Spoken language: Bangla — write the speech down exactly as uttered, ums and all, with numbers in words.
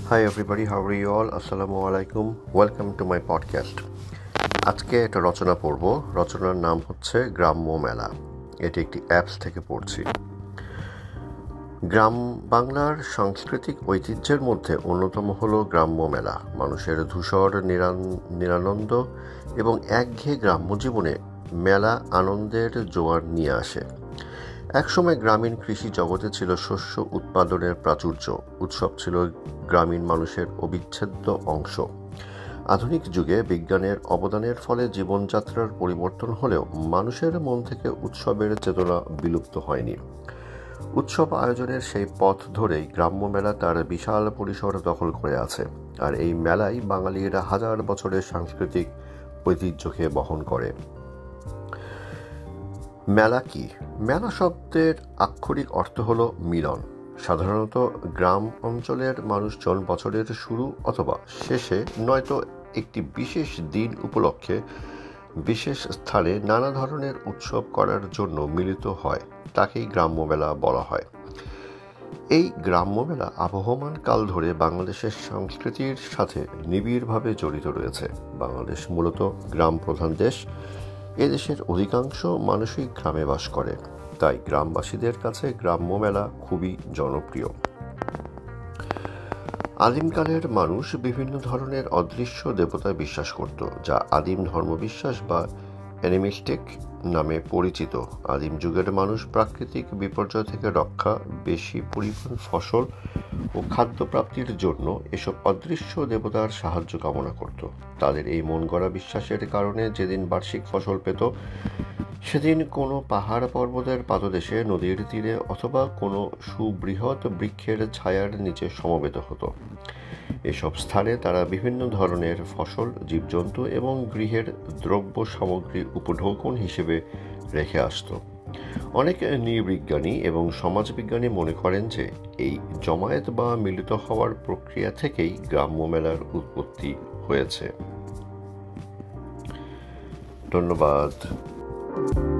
Hi everybody, how are you all? Assalamu alaikum. Welcome to my podcast. আজকে একটা রচনা পড়ব। রচনার নাম হচ্ছে গ্রাম্য মেলা। এটি একটি অ্যাপস থেকে পড়ছি। গ্রাম বাংলার সাংস্কৃতিক ঐতিহ্যের মধ্যে অন্যতম হলো গ্রাম্য মেলা। মানুষের ধূসর নিরানন্দ এবং একঘেয়ে গ্রাম্য জীবনে মেলা আনন্দের জোয়ার নিয়ে আসে। একসময় গ্রামীণ কৃষি জগতে ছিল শস্য উৎপাদনের প্রাচুর্য। উৎসব ছিল গ্রামীণ মানুষের অবিচ্ছেদ্য অংশ। আধুনিক যুগে বিজ্ঞানের অবদানের ফলে জীবনযাত্রার পরিবর্তন হলেও মানুষের মন থেকে উৎসবের চেতনা বিলুপ্ত হয়নি। উৎসব আয়োজনের সেই পথ ধরেই গ্রাম্য মেলা তার বিশাল পরিসর দখল করে আছে। আর এই মেলাই বাঙালিরা হাজার বছরের সাংস্কৃতিক ঐতিহ্যকে বহন করে। মেলা কি? মেলা শব্দের আক্ষরিক অর্থ হলো মিলন। সাধারণত গ্রাম অঞ্চলের মানুষজন বছরের শুরু অথবা শেষে নয়তো একটি বিশেষ দিন উপলক্ষে বিশেষ স্থানে নানা ধরনের উৎসব করার জন্য মিলিত হয়। তাকেই গ্রাম্য মেলা বলা হয়। এই গ্রাম্য মেলা আবহমান কাল ধরে বাংলাদেশের সংস্কৃতির সাথে নিবিড়ভাবে জড়িত রয়েছে। বাংলাদেশ মূলত গ্রাম প্রধান দেশ। এদেশের অধিকাংশ মানুষই গ্রামে বাস করে, তাই গ্রামবাসীদের কাছে গ্রাম্য মেলা খুবই জনপ্রিয়। আদিমকালের মানুষ বিভিন্ন ধরনের অদৃশ্য দেবতায় বিশ্বাস করত, যা আদিম ধর্মবিশ্বাস বা অ্যানিমিস্টিক নামে পরিচিত। আদিম যুগের মানুষ প্রাকৃতিক বিপর্যয় থেকে রক্ষা, বেশি পরিমাণ ফসল ও খাদ্য প্রাপ্তির জন্য এসব অদৃশ্য দেবতার সাহায্য কামনা করত। তাদের এই মন গড়া বিশ্বাসের কারণে যেদিন বার্ষিক ফসল পেত, সেদিন কোনো পাহাড় পর্বতের পাদদেশে, নদীর তীরে অথবা কোনো সুবৃহৎ বৃক্ষের ছায়ার নিচে সমবেত হতো। এসব স্থানে তারা বিভিন্ন ধরনের ফসল, জীবজন্তু এবং গৃহের দ্রব্য সামগ্রী উপঢৌকন হিসেবে রেখে আসত। অনেক নৃবিজ্ঞানী এবং সমাজবিজ্ঞানী মনে করেন যে এই জমায়েত বা মিলিত হওয়ার প্রক্রিয়া থেকেই গ্রাম্য মেলার উৎপত্তি হয়েছে। ধন্যবাদ।